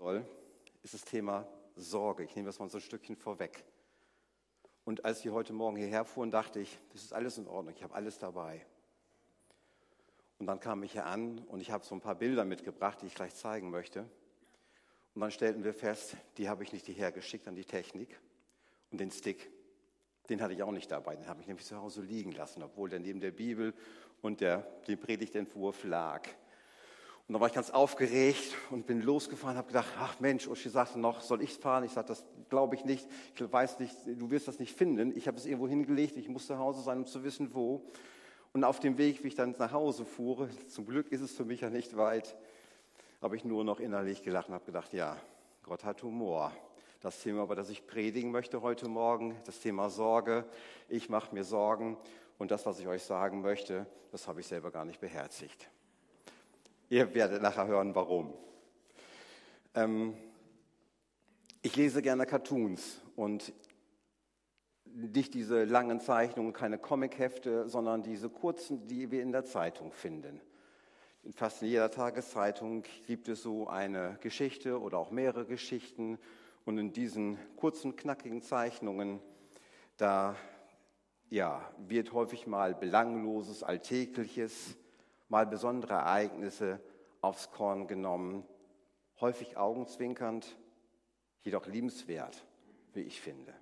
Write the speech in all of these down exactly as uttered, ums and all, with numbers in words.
soll, ist das Thema Sorge. Ich nehme das mal so ein Stückchen vorweg. Und als wir heute Morgen hierher fuhren, dachte ich, das ist alles in Ordnung, ich habe alles dabei. Und dann kam ich hier an und ich habe so ein paar Bilder mitgebracht, die ich gleich zeigen möchte. Und dann stellten wir fest, die habe ich nicht hierher geschickt an die Technik. Und den Stick, den hatte ich auch nicht dabei, den habe ich nämlich zu Hause liegen lassen, obwohl der neben der Bibel und der, dem Predigtentwurf lag. Und dann war ich ganz aufgeregt und bin losgefahren, habe gedacht, ach Mensch, Uschi sagte noch, soll ich fahren? Ich sagte, das glaube ich nicht, ich weiß nicht, du wirst das nicht finden. Ich habe es irgendwo hingelegt, ich muss zu Hause sein, um zu wissen, wo. Und auf dem Weg, wie ich dann nach Hause fuhre, zum Glück ist es für mich ja nicht weit, habe ich nur noch innerlich gelacht und habe gedacht, ja, Gott hat Humor. Das Thema, über das ich predigen möchte heute Morgen, das Thema Sorge. Ich mache mir Sorgen und das, was ich euch sagen möchte, das habe ich selber gar nicht beherzigt. Ihr werdet nachher hören, warum. Ähm, ich lese gerne Cartoons und nicht diese langen Zeichnungen, keine Comichefte, sondern diese kurzen, die wir in der Zeitung finden. In fast jeder Tageszeitung gibt es so eine Geschichte oder auch mehrere Geschichten. Und in diesen kurzen, knackigen Zeichnungen, da ja, wird häufig mal Belangloses, Alltägliches, mal besondere Ereignisse aufs Korn genommen, häufig augenzwinkernd, jedoch liebenswert, wie ich finde.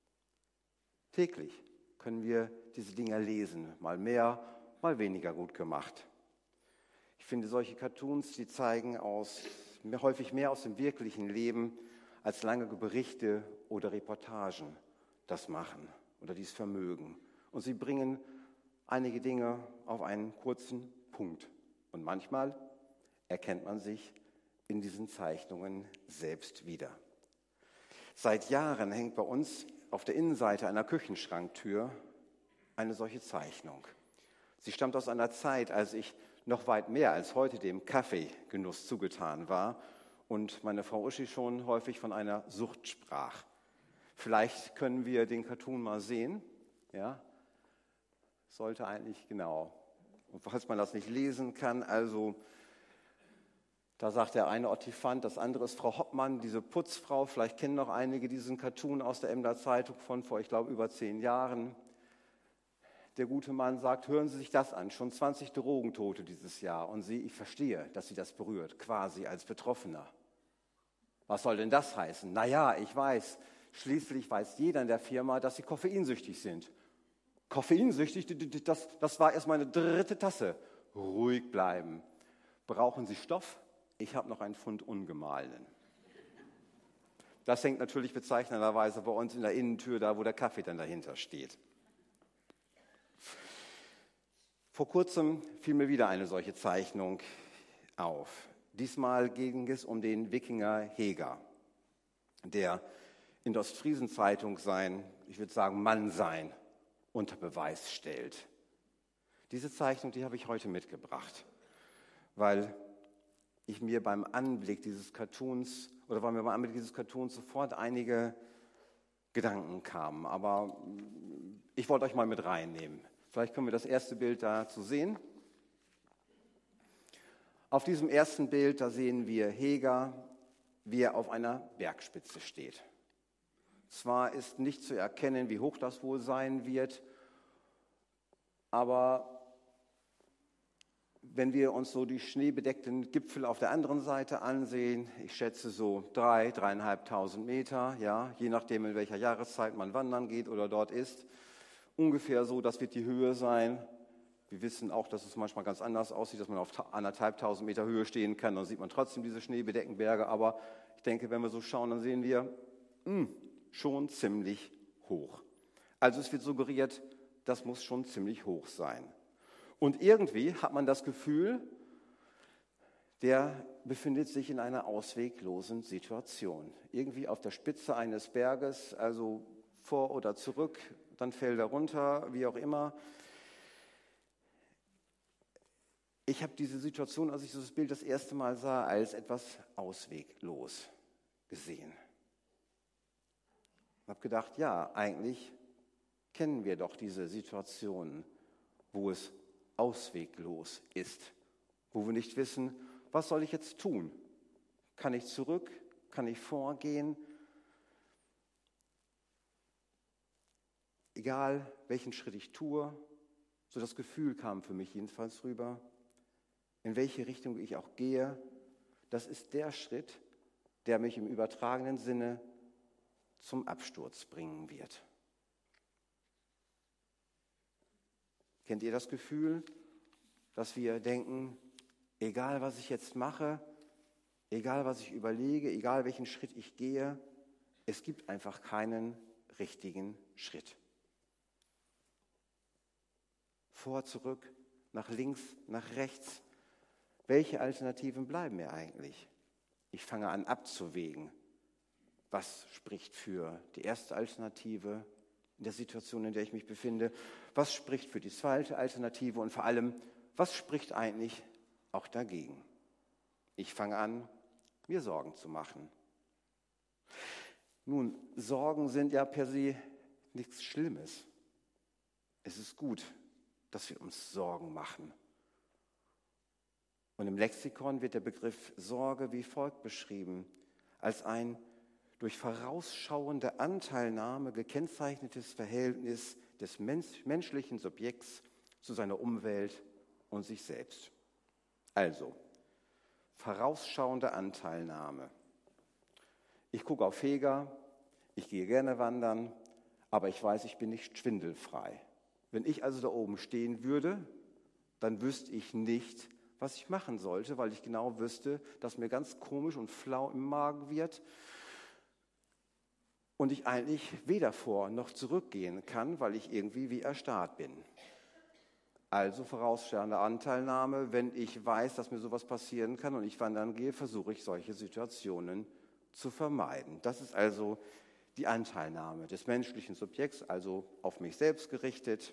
Täglich können wir diese Dinge lesen, mal mehr, mal weniger gut gemacht. Ich finde, solche Cartoons, die zeigen aus, häufig mehr aus dem wirklichen Leben, als lange Berichte oder Reportagen das machen oder dies vermögen. Und sie bringen einige Dinge auf einen kurzen Punkt. Und manchmal erkennt man sich in diesen Zeichnungen selbst wieder. Seit Jahren hängt bei uns auf der Innenseite einer Küchenschranktür eine solche Zeichnung. Sie stammt aus einer Zeit, als ich noch weit mehr als heute dem Kaffeegenuss zugetan war und meine Frau Uschi schon häufig von einer Sucht sprach. Vielleicht können wir den Cartoon mal sehen. Ja, sollte eigentlich, genau. Und falls man das nicht lesen kann, also da sagt der eine Ottifant, das andere ist Frau Hoppmann, diese Putzfrau. Vielleicht kennen noch einige diesen Cartoon aus der Emder Zeitung von vor, ich glaube, über zehn Jahren. Der gute Mann sagt, hören Sie sich das an, schon zwanzig Drogentote dieses Jahr. Und Sie, ich verstehe, dass Sie das berührt, quasi als Betroffener. Was soll denn das heißen? Naja, ich weiß, schließlich weiß jeder in der Firma, dass Sie koffeinsüchtig sind. Koffeinsüchtig, das, das war erst meine dritte Tasse. Ruhig bleiben. Brauchen Sie Stoff? Ich habe noch einen Pfund ungemahlenen. Das hängt natürlich bezeichnenderweise bei uns in der Innentür, da wo der Kaffee dann dahinter steht. Vor kurzem fiel mir wieder eine solche Zeichnung auf. Diesmal ging es um den Wikinger Heger, der in der Ostfriesen-Zeitung sein, ich würde sagen Mannsein, unter Beweis stellt. Diese Zeichnung, die habe ich heute mitgebracht, weil ich mir beim Anblick dieses Cartoons oder weil mir beim Anblick dieses Cartoons sofort einige Gedanken kamen. Aber ich wollte euch mal mit reinnehmen. Vielleicht können wir das erste Bild dazu sehen. Auf diesem ersten Bild, da sehen wir Heger, wie er auf einer Bergspitze steht. Zwar ist nicht zu erkennen, wie hoch das wohl sein wird, aber wenn wir uns so die schneebedeckten Gipfel auf der anderen Seite ansehen, ich schätze so drei, dreieinhalbtausend Meter, ja, je nachdem in welcher Jahreszeit man wandern geht oder dort ist, ungefähr so, das wird die Höhe sein. Wir wissen auch, dass es manchmal ganz anders aussieht, dass man auf anderthalbtausend Meter Höhe stehen kann, dann sieht man trotzdem diese schneebedeckten Berge, aber ich denke, wenn wir so schauen, dann sehen wir, mh, schon ziemlich hoch. Also es wird suggeriert, das muss schon ziemlich hoch sein. Und irgendwie hat man das Gefühl, der befindet sich in einer ausweglosen Situation. Irgendwie auf der Spitze eines Berges, also vor oder zurück, dann fällt er runter, wie auch immer. Ich habe diese Situation, als ich dieses Bild das erste Mal sah, als etwas ausweglos gesehen. Ich habe gedacht, ja, eigentlich kennen wir doch diese Situationen, wo es ausweglos ist, wo wir nicht wissen, was soll ich jetzt tun? Kann ich zurück? kann ich vorgehen? Egal, welchen Schritt ich tue, so das Gefühl kam für mich jedenfalls rüber, in welche Richtung ich auch gehe, das ist der Schritt, der mich im übertragenen Sinne zum Absturz bringen wird. Kennt ihr das Gefühl, dass wir denken, egal was ich jetzt mache, egal was ich überlege, egal welchen Schritt ich gehe, es gibt einfach keinen richtigen Schritt. Vor, zurück, nach links, nach rechts. Welche Alternativen bleiben mir eigentlich? Ich fange an abzuwägen. Was spricht für die erste Alternative in der Situation, in der ich mich befinde? Was spricht für die zweite Alternative? Und vor allem, was spricht eigentlich auch dagegen? Ich fange an, mir Sorgen zu machen. Nun, Sorgen sind ja per se nichts Schlimmes. Es ist gut, dass wir uns Sorgen machen. Und im Lexikon wird der Begriff Sorge wie folgt beschrieben: als ein durch vorausschauende Anteilnahme gekennzeichnetes Verhältnis des menschlichen Subjekts zu seiner Umwelt und sich selbst. Also, vorausschauende Anteilnahme. Ich gucke auf Feger, ich gehe gerne wandern, aber ich weiß, ich bin nicht schwindelfrei. Wenn ich also da oben stehen würde, dann wüsste ich nicht, was ich machen sollte, weil ich genau wüsste, dass mir ganz komisch und flau im Magen wird und ich eigentlich weder vor noch zurückgehen kann, weil ich irgendwie wie erstarrt bin. Also vorausschauende Anteilnahme: wenn ich weiß, dass mir sowas passieren kann und ich wandern gehe, versuche ich, solche Situationen zu vermeiden. Das ist also die Anteilnahme des menschlichen Subjekts, also auf mich selbst gerichtet.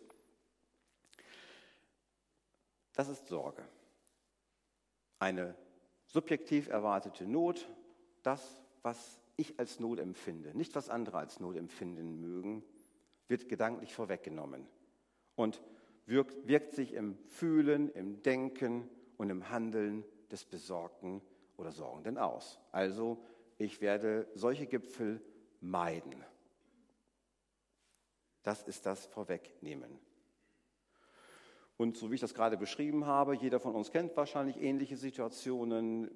Das ist Sorge. Eine subjektiv erwartete Not, das, was ich als Not empfinde, nicht was andere als Not empfinden mögen, wird gedanklich vorweggenommen und wirkt, wirkt sich im Fühlen, im Denken und im Handeln des Besorgten oder Sorgenden aus. Also ich werde solche Gipfel meiden. Das ist das Vorwegnehmen. Und so wie ich das gerade beschrieben habe, jeder von uns kennt wahrscheinlich ähnliche Situationen.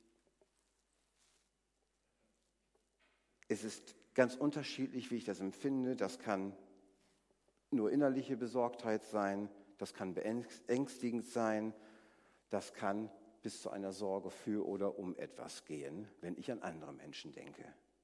Es ist ganz unterschiedlich, wie ich das empfinde. Das kann nur innerliche Besorgtheit sein, das kann beängstigend sein, das kann bis zu einer Sorge für oder um etwas gehen, wenn ich an andere Menschen denke.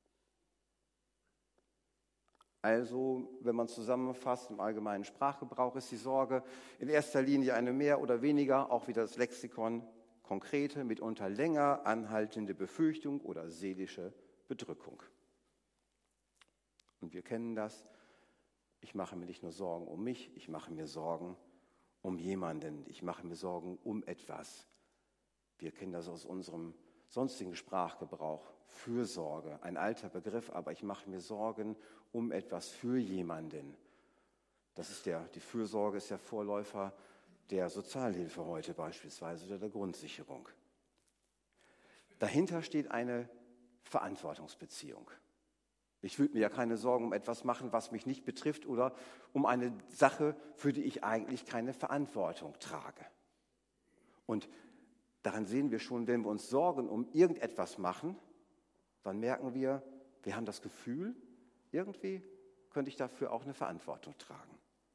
Also, wenn man zusammenfasst, im allgemeinen Sprachgebrauch ist die Sorge in erster Linie eine mehr oder weniger, auch wieder das Lexikon, konkrete, mitunter länger anhaltende Befürchtung oder seelische Bedrückung. Und wir kennen das. Ich mache mir nicht nur Sorgen um mich, ich mache mir Sorgen um jemanden, ich mache mir Sorgen um etwas. Wir kennen das aus unserem sonstigen Sprachgebrauch. Fürsorge, ein alter Begriff, aber ich mache mir Sorgen um etwas für jemanden. Das ist der, die Fürsorge ist der Vorläufer der Sozialhilfe heute beispielsweise oder der Grundsicherung. Dahinter steht eine Verantwortungsbeziehung. Ich würde mir ja keine Sorgen um etwas machen, was mich nicht betrifft, oder um eine Sache, für die ich eigentlich keine Verantwortung trage. Und daran sehen wir schon, wenn wir uns Sorgen um irgendetwas machen, dann merken wir, wir haben das Gefühl, irgendwie könnte ich dafür auch eine Verantwortung tragen.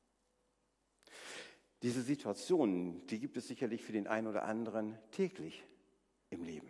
Diese Situationen, die gibt es sicherlich für den einen oder anderen täglich im Leben.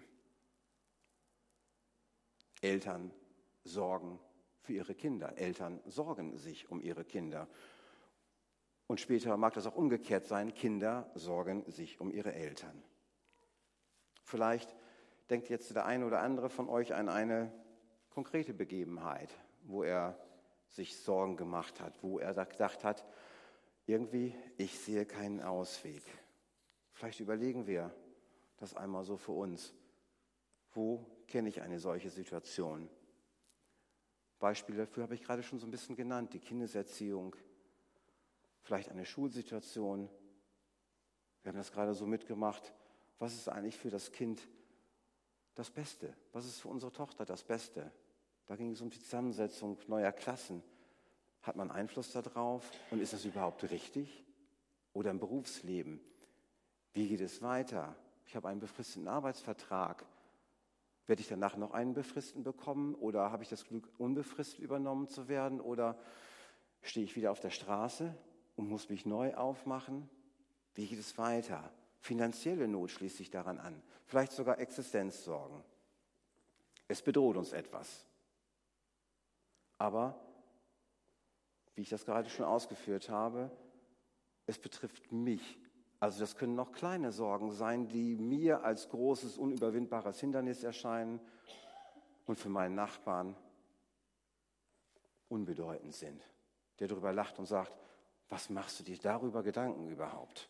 Eltern sorgen für ihre Kinder. Eltern sorgen sich um ihre Kinder. Und später mag das auch umgekehrt sein. Kinder sorgen sich um ihre Eltern. Vielleicht denkt jetzt der eine oder andere von euch an eine konkrete Begebenheit, wo er sich Sorgen gemacht hat, wo er gedacht hat, irgendwie, ich sehe keinen Ausweg. Vielleicht überlegen wir das einmal so für uns. Wo kenne ich eine solche Situation? Beispiele dafür habe ich gerade schon so ein bisschen genannt. Die Kindeserziehung, vielleicht eine Schulsituation. Wir haben das gerade so mitgemacht. Was ist eigentlich für das Kind das Beste? Was ist für unsere Tochter das Beste? Da ging es um die Zusammensetzung neuer Klassen. Hat man Einfluss darauf? Und ist das überhaupt richtig? Oder im Berufsleben? Wie geht es weiter? Ich habe einen befristeten Arbeitsvertrag. Werde ich danach noch einen befristeten bekommen? Oder habe ich das Glück, unbefristet übernommen zu werden? Oder stehe ich wieder auf der Straße und muss mich neu aufmachen? Wie geht es weiter? Finanzielle Not schließt sich daran an. Vielleicht sogar Existenzsorgen. Es bedroht uns etwas. Aber, wie ich das gerade schon ausgeführt habe, es betrifft mich. Also das können noch kleine Sorgen sein, die mir als großes, unüberwindbares Hindernis erscheinen und für meinen Nachbarn unbedeutend sind, der darüber lacht und sagt, was machst du dir darüber Gedanken überhaupt?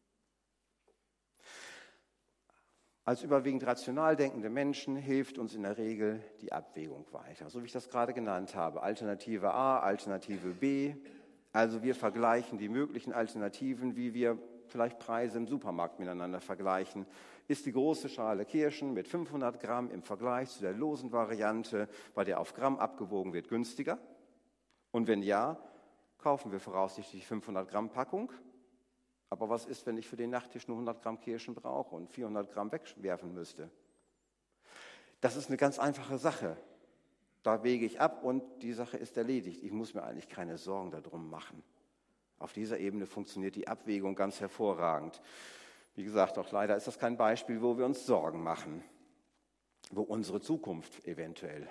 Als überwiegend rational denkende Menschen hilft uns in der Regel die Abwägung weiter, so wie ich das gerade genannt habe. Alternative A, Alternative B. Also wir vergleichen die möglichen Alternativen, wie wir vielleicht Preise im Supermarkt miteinander vergleichen. Ist die große Schale Kirschen mit fünfhundert Gramm im Vergleich zu der losen Variante, bei der auf Gramm abgewogen wird, günstiger? Und wenn ja, kaufen wir voraussichtlich die fünfhundert Gramm Packung. Aber was ist, wenn ich für den Nachtisch nur hundert Gramm Kirschen brauche und vierhundert Gramm wegwerfen müsste? Das ist eine ganz einfache Sache. Da wäge ich ab und die Sache ist erledigt. Ich muss mir eigentlich keine Sorgen darum machen. Auf dieser Ebene funktioniert die Abwägung ganz hervorragend. Wie gesagt, auch leider ist das kein Beispiel, wo wir uns Sorgen machen, wo unsere Zukunft eventuell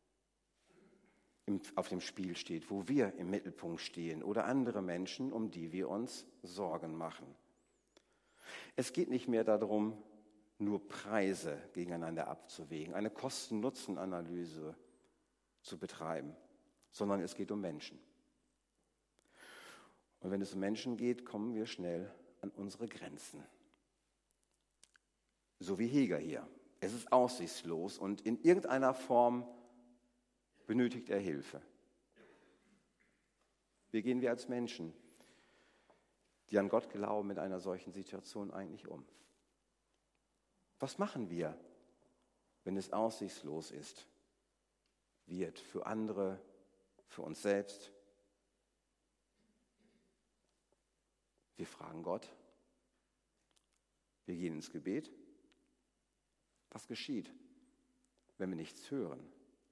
auf dem Spiel steht, wo wir im Mittelpunkt stehen oder andere Menschen, um die wir uns Sorgen machen. Es geht nicht mehr darum, nur Preise gegeneinander abzuwägen, eine Kosten-Nutzen-Analyse zu betreiben, sondern es geht um Menschen. Und wenn es um Menschen geht, kommen wir schnell an unsere Grenzen. So wie Heger hier. Es ist aussichtslos und in irgendeiner Form benötigt er Hilfe. Wie gehen wir als Menschen, die an Gott glauben, mit einer solchen Situation eigentlich um? Was machen wir, wenn es aussichtslos ist, wird für andere, für uns selbst? Wir fragen Gott. Wir gehen ins Gebet. Was geschieht, wenn wir nichts hören?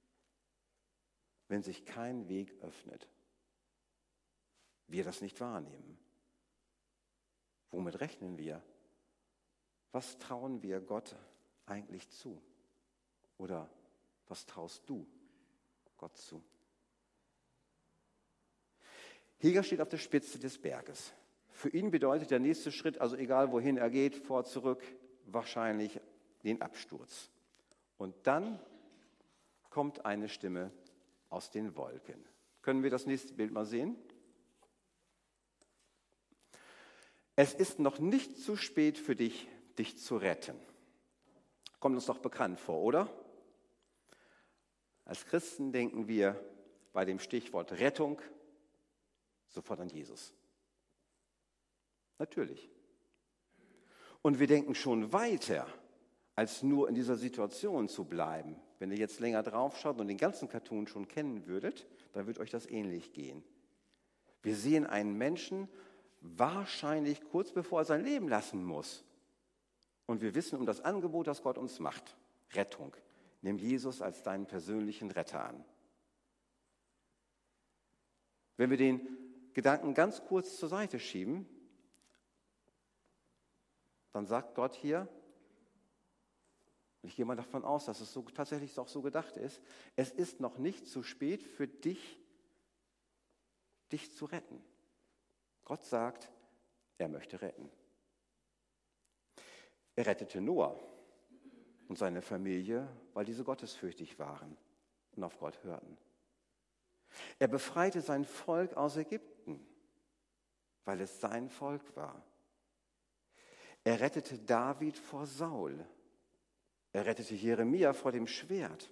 Wenn sich kein Weg öffnet, wir das nicht wahrnehmen? Womit rechnen wir? Was trauen wir Gott eigentlich zu? Oder was traust du Gott zu? Heger steht auf der Spitze des Berges. Für ihn bedeutet der nächste Schritt, also egal wohin er geht, vor, zurück, wahrscheinlich den Absturz. Und dann kommt eine Stimme aus den Wolken. Können wir das nächste Bild mal sehen? Es ist noch nicht zu spät für dich, dich zu retten. Kommt uns doch bekannt vor, oder? Als Christen denken wir bei dem Stichwort Rettung sofort an Jesus. Natürlich. Und wir denken schon weiter, als nur in dieser Situation zu bleiben. Wenn ihr jetzt länger drauf schaut und den ganzen Cartoon schon kennen würdet, dann wird euch das ähnlich gehen. Wir sehen einen Menschen wahrscheinlich kurz bevor er sein Leben lassen muss. Und wir wissen um das Angebot, das Gott uns macht. Rettung. Nimm Jesus als deinen persönlichen Retter an. Wenn wir den Gedanken ganz kurz zur Seite schieben, dann sagt Gott hier, ich gehe mal davon aus, dass es so, tatsächlich auch so gedacht ist, es ist noch nicht zu spät für dich, dich zu retten. Gott sagt, er möchte retten. Er rettete Noah und seine Familie, weil diese gottesfürchtig waren und auf Gott hörten. Er befreite sein Volk aus Ägypten, weil es sein Volk war. Er rettete David vor Saul. Er rettete Jeremia vor dem Schwert.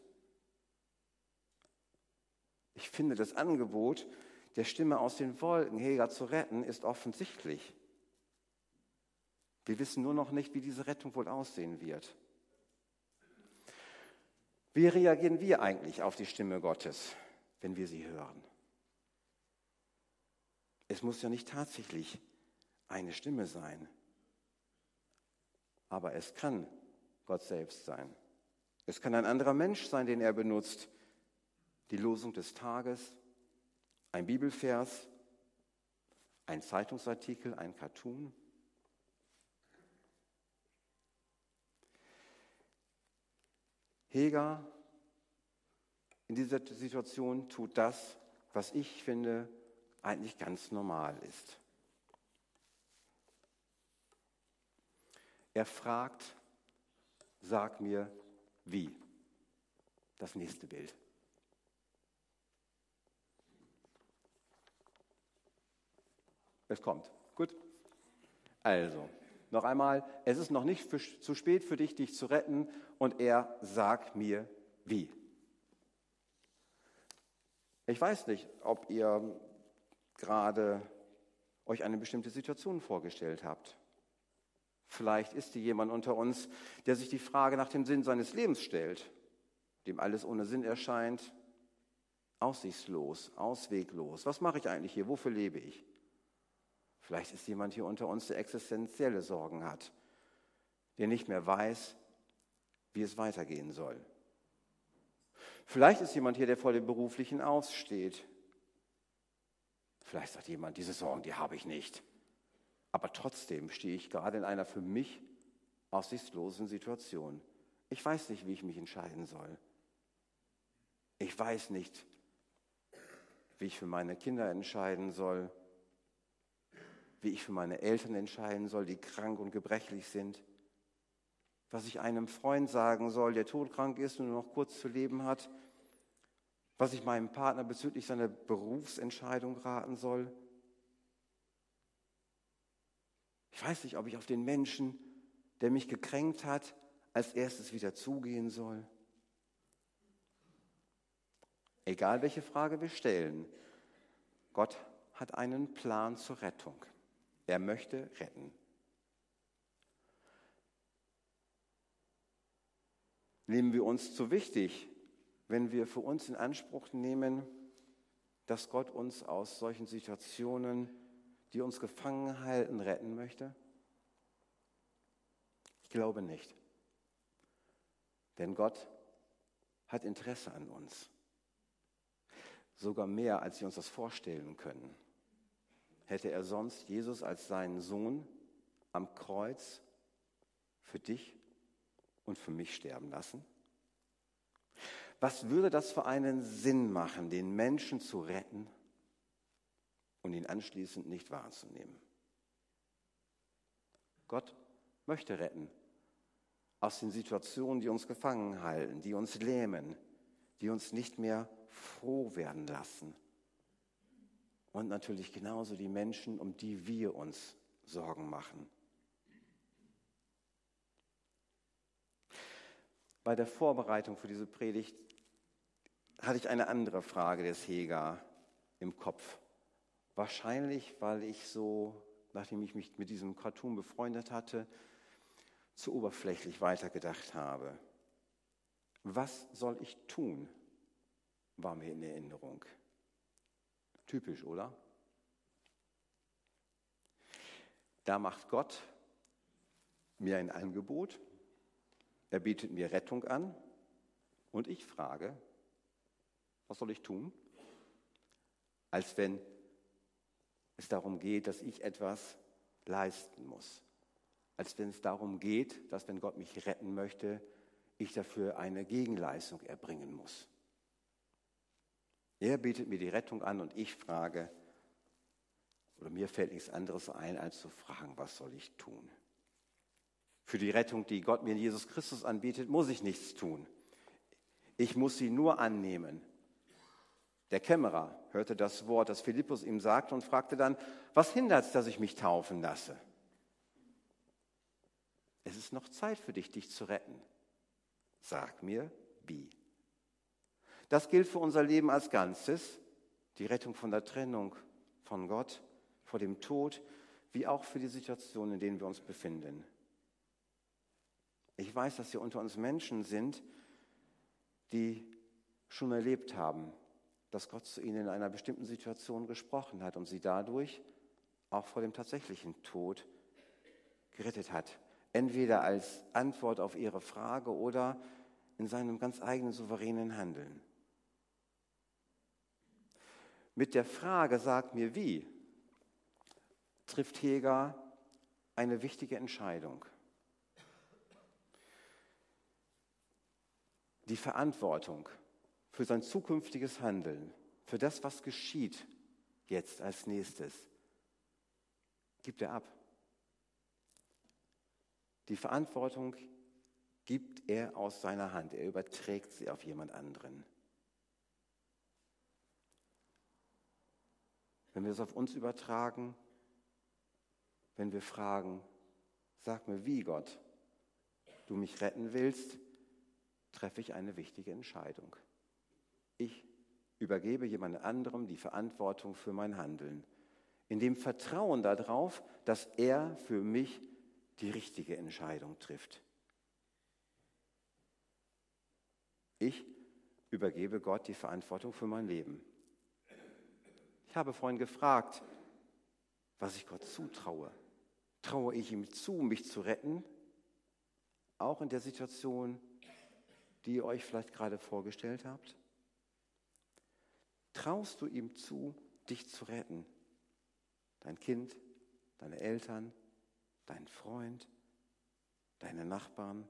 Ich finde, das Angebot der Stimme aus den Wolken, Heger zu retten, ist offensichtlich. Wir wissen nur noch nicht, wie diese Rettung wohl aussehen wird. Wie reagieren wir eigentlich auf die Stimme Gottes, wenn wir sie hören? Es muss ja nicht tatsächlich eine Stimme sein, aber es kann Gott selbst sein. Es kann ein anderer Mensch sein, den er benutzt. Die Losung des Tages, ein Bibelvers, ein Zeitungsartikel, ein Cartoon. Hegar in dieser Situation tut das, was ich finde, eigentlich ganz normal ist. Er fragt, sag mir wie. Das nächste Bild. Es kommt. Gut. Also, noch einmal, es ist noch nicht für, zu spät für dich, dich zu retten, und er sagt mir wie. Ich weiß nicht, ob ihr gerade euch eine bestimmte Situation vorgestellt habt. Vielleicht ist hier jemand unter uns, der sich die Frage nach dem Sinn seines Lebens stellt, dem alles ohne Sinn erscheint, aussichtslos, ausweglos. Was mache ich eigentlich hier? Wofür lebe ich? Vielleicht ist jemand hier unter uns, der existenzielle Sorgen hat, der nicht mehr weiß, wie es weitergehen soll. Vielleicht ist jemand hier, der vor dem Beruflichen aussteht. Vielleicht sagt jemand, diese Sorgen, die habe ich nicht. Aber trotzdem stehe ich gerade in einer für mich aussichtslosen Situation. Ich weiß nicht, wie ich mich entscheiden soll. Ich weiß nicht, wie ich für meine Kinder entscheiden soll, wie ich für meine Eltern entscheiden soll, die krank und gebrechlich sind, was ich einem Freund sagen soll, der todkrank ist und nur noch kurz zu leben hat, was ich meinem Partner bezüglich seiner Berufsentscheidung raten soll. Ich weiß nicht, ob ich auf den Menschen, der mich gekränkt hat, als erstes wieder zugehen soll. Egal welche Frage wir stellen, Gott hat einen Plan zur Rettung. Er möchte retten. Nehmen wir uns zu wichtig, wenn wir für uns in Anspruch nehmen, dass Gott uns aus solchen Situationen, die uns gefangen halten, retten möchte? Ich glaube nicht. Denn Gott hat Interesse an uns. Sogar mehr, als wir uns das vorstellen können. Hätte er sonst Jesus als seinen Sohn am Kreuz für dich und für mich sterben lassen? Was würde das für einen Sinn machen, den Menschen zu retten und ihn anschließend nicht wahrzunehmen? Gott möchte retten aus den Situationen, die uns gefangen halten, die uns lähmen, die uns nicht mehr froh werden lassen. Und natürlich genauso die Menschen, um die wir uns Sorgen machen. Bei der Vorbereitung für diese Predigt hatte ich eine andere Frage des Hegar im Kopf. Wahrscheinlich, weil ich so, nachdem ich mich mit diesem Cartoon befreundet hatte, zu oberflächlich weitergedacht habe. Was soll ich tun, war mir in Erinnerung. Typisch, oder? Da macht Gott mir ein Angebot, er bietet mir Rettung an und ich frage, was soll ich tun? Als wenn es darum geht, dass ich etwas leisten muss. Als wenn es darum geht, dass wenn Gott mich retten möchte, ich dafür eine Gegenleistung erbringen muss. Er bietet mir die Rettung an und ich frage, oder mir fällt nichts anderes ein, als zu fragen, was soll ich tun? Für die Rettung, die Gott mir in Jesus Christus anbietet, muss ich nichts tun. Ich muss sie nur annehmen. Der Kämmerer hörte das Wort, das Philippus ihm sagte und fragte dann, was hindert es, dass ich mich taufen lasse? Es ist noch Zeit für dich, dich zu retten. Sag mir, wie. Das gilt für unser Leben als Ganzes, die Rettung von der Trennung von Gott, vor dem Tod, wie auch für die Situation, in denen wir uns befinden. Ich weiß, dass hier unter uns Menschen sind, die schon erlebt haben, dass Gott zu ihnen in einer bestimmten Situation gesprochen hat und sie dadurch auch vor dem tatsächlichen Tod gerettet hat. Entweder als Antwort auf ihre Frage oder in seinem ganz eigenen souveränen Handeln. Mit der Frage, sag mir wie, trifft Heger eine wichtige Entscheidung. Die Verantwortung für sein zukünftiges Handeln, für das, was geschieht jetzt als nächstes, gibt er ab. Die Verantwortung gibt er aus seiner Hand. Er überträgt sie auf jemand anderen. Wenn wir es auf uns übertragen, wenn wir fragen, sag mir, wie Gott du mich retten willst, treffe ich eine wichtige Entscheidung. Ich übergebe jemand anderem die Verantwortung für mein Handeln, in dem Vertrauen darauf, dass er für mich die richtige Entscheidung trifft. Ich übergebe Gott die Verantwortung für mein Leben. Ich habe vorhin gefragt, was ich Gott zutraue. Traue ich ihm zu, mich zu retten? Auch in der Situation, die ihr euch vielleicht gerade vorgestellt habt? Traust du ihm zu, dich zu retten? Dein Kind, deine Eltern, dein Freund, deine Nachbarn?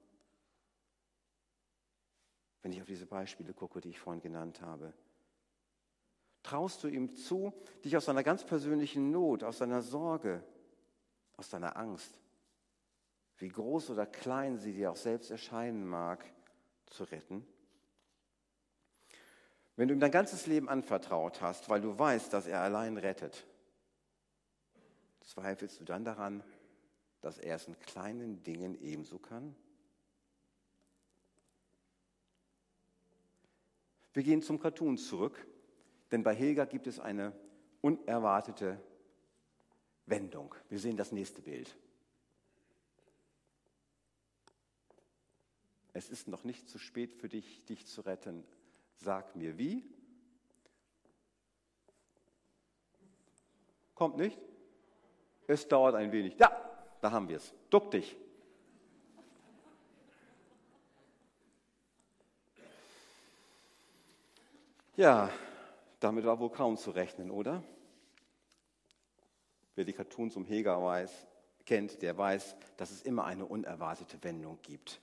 Wenn ich auf diese Beispiele gucke, die ich vorhin genannt habe. Traust du ihm zu, dich aus seiner ganz persönlichen Not, aus seiner Sorge, aus deiner Angst, wie groß oder klein sie dir auch selbst erscheinen mag, zu retten? Wenn du ihm dein ganzes Leben anvertraut hast, weil du weißt, dass er allein rettet, zweifelst du dann daran, dass er es in kleinen Dingen ebenso kann? Wir gehen zum Cartoon zurück, denn bei Hilger gibt es eine unerwartete Wendung. Wir sehen das nächste Bild. Es ist noch nicht zu spät für dich, dich zu retten. Sag mir wie. Kommt nicht? Es dauert ein wenig. Ja, da haben wir es. Duck dich. Ja, damit war wohl kaum zu rechnen, oder? Wer die Cartoons um Heger weiß, kennt, der weiß, dass es immer eine unerwartete Wendung gibt.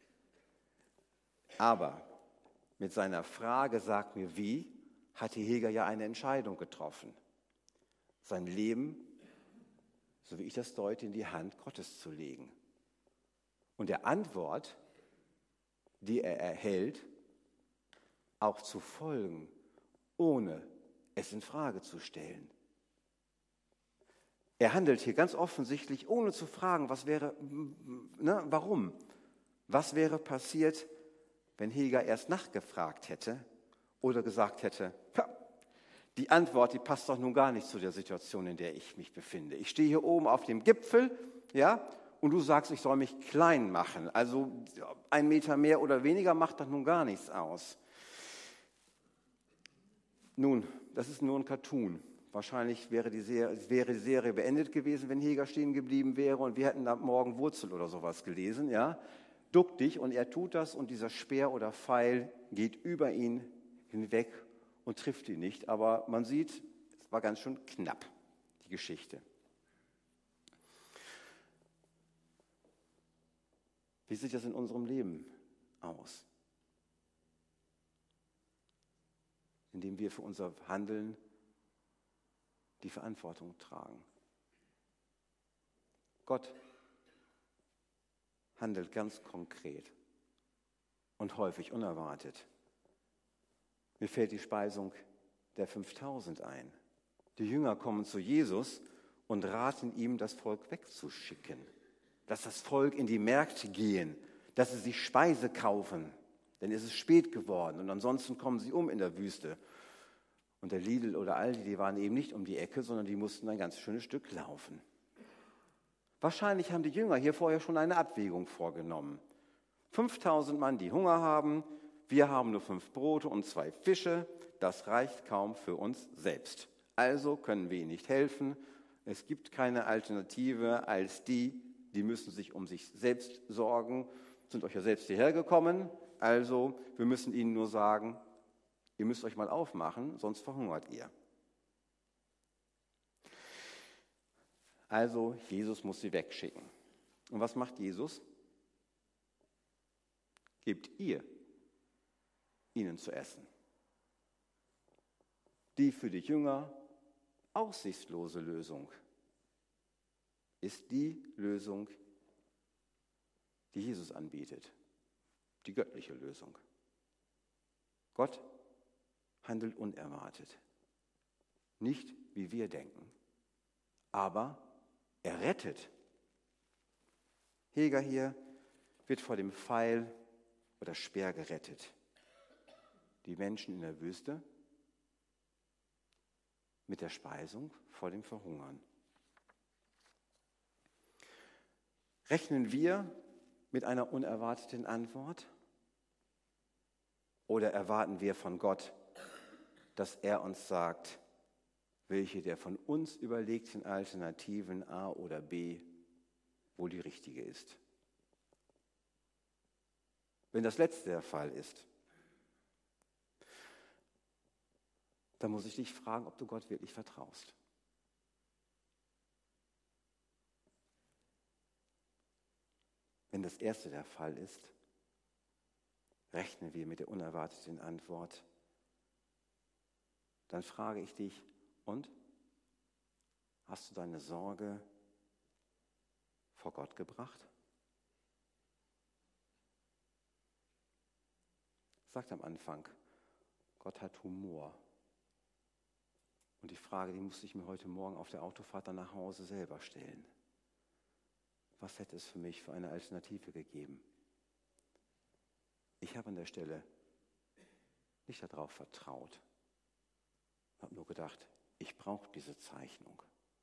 Aber mit seiner Frage, sag mir wie, hatte Heger ja eine Entscheidung getroffen. Sein Leben, so wie ich das deute, in die Hand Gottes zu legen. Und der Antwort, die er erhält, auch zu folgen, ohne es in Frage zu stellen. Er handelt hier ganz offensichtlich, ohne zu fragen, was wäre, ne, warum? Was wäre passiert, wenn Heger erst nachgefragt hätte oder gesagt hätte, die Antwort, die passt doch nun gar nicht zu der Situation, in der ich mich befinde. Ich stehe hier oben auf dem Gipfel, ja, und du sagst, ich soll mich klein machen. Also ein Meter mehr oder weniger macht doch nun gar nichts aus. Nun, das ist nur ein Cartoon. Wahrscheinlich wäre die Serie, wäre die Serie beendet gewesen, wenn Heger stehen geblieben wäre und wir hätten ab morgen Wurzel oder sowas gelesen, ja. Duck dich, und er tut das und dieser Speer oder Pfeil geht über ihn hinweg und trifft ihn nicht. Aber man sieht, es war ganz schön knapp, die Geschichte. Wie sieht das in unserem Leben aus? Indem wir für unser Handeln die Verantwortung tragen. Gott handelt ganz konkret und häufig unerwartet. Mir fällt die Speisung der fünftausend ein. Die Jünger kommen zu Jesus und raten ihm, das Volk wegzuschicken. Dass das Volk in die Märkte gehen, dass sie sich Speise kaufen, denn es ist spät geworden und ansonsten kommen sie um in der Wüste. Und der Lidl oder Aldi, die waren eben nicht um die Ecke, sondern die mussten ein ganz schönes Stück laufen. Wahrscheinlich haben die Jünger hier vorher schon eine Abwägung vorgenommen. fünftausend Mann, die Hunger haben, wir haben nur fünf Brote und zwei Fische, das reicht kaum für uns selbst. Also können wir ihnen nicht helfen. Es gibt keine Alternative als die, die müssen sich um sich selbst sorgen, sind euch ja selbst hierher gekommen. Also wir müssen ihnen nur sagen, ihr müsst euch mal aufmachen, sonst verhungert ihr. Also Jesus muss sie wegschicken. Und was macht Jesus? Gebt ihr ihnen zu essen. Die für die Jünger aussichtslose Lösung ist die Lösung, die Jesus anbietet, die göttliche Lösung. Gott handelt unerwartet, nicht wie wir denken, aber er rettet. Heger hier wird vor dem Pfeil oder Speer gerettet. Die Menschen in der Wüste mit der Speisung vor dem Verhungern. Rechnen wir mit einer unerwarteten Antwort? Oder erwarten wir von Gott, dass er uns sagt, welche der von uns überlegten Alternativen A oder B wohl die richtige ist? Wenn das letzte der Fall ist, dann muss ich dich fragen, ob du Gott wirklich vertraust. Wenn das erste der Fall ist, rechnen wir mit der unerwarteten Antwort, dann frage ich dich, und? Hast du deine Sorge vor Gott gebracht? Sagt am Anfang, Gott hat Humor. Und die Frage, die musste ich mir heute Morgen auf der Autofahrt dann nach Hause selber stellen. Was hätte es für mich für eine Alternative gegeben? Ich habe an der Stelle nicht darauf vertraut. Ich habe nur gedacht, ich brauche diese Zeichnung.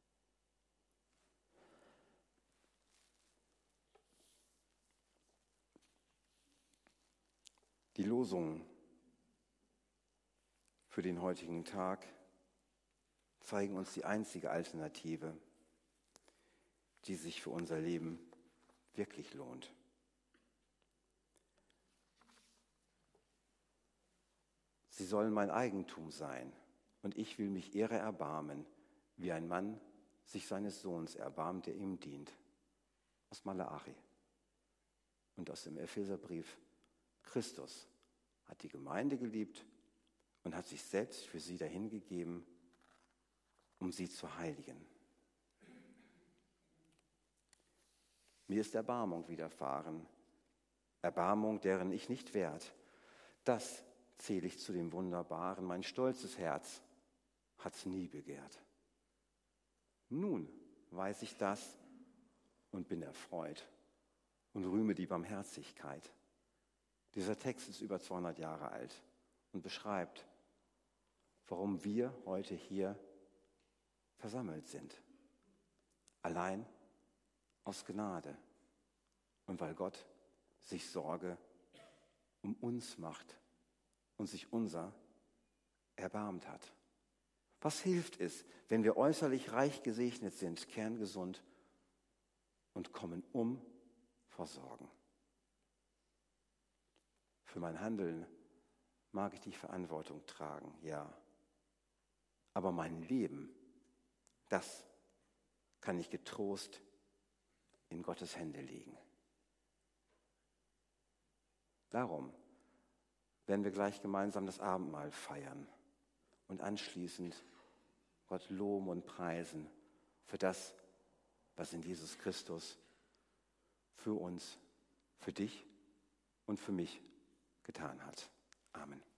Die Losungen für den heutigen Tag zeigen uns die einzige Alternative, die sich für unser Leben wirklich lohnt. Sie sollen mein Eigentum sein und ich will mich ihrer erbarmen, wie ein Mann sich seines Sohns erbarmt, der ihm dient. Aus Maleachi. Und aus dem Epheserbrief: Christus hat die Gemeinde geliebt und hat sich selbst für sie dahingegeben, um sie zu heiligen. Mir ist Erbarmung widerfahren, Erbarmung, deren ich nicht wert. Das zähle ich zu dem Wunderbaren. Mein stolzes Herz hat's nie begehrt. Nun weiß ich das und bin erfreut und rühme die Barmherzigkeit. Dieser Text ist über zweihundert Jahre alt und beschreibt, warum wir heute hier versammelt sind. Allein aus Gnade und weil Gott sich Sorge um uns macht und sich unser erbarmt hat. Was hilft es, wenn wir äußerlich reich gesegnet sind, kerngesund und kommen um vor Sorgen? Für mein Handeln mag ich die Verantwortung tragen, ja. Aber mein Leben, das kann ich getrost in Gottes Hände legen. Darum werden wir gleich gemeinsam das Abendmahl feiern und anschließend Gott loben und preisen für das, was in Jesus Christus für uns, für dich und für mich getan hat. Amen.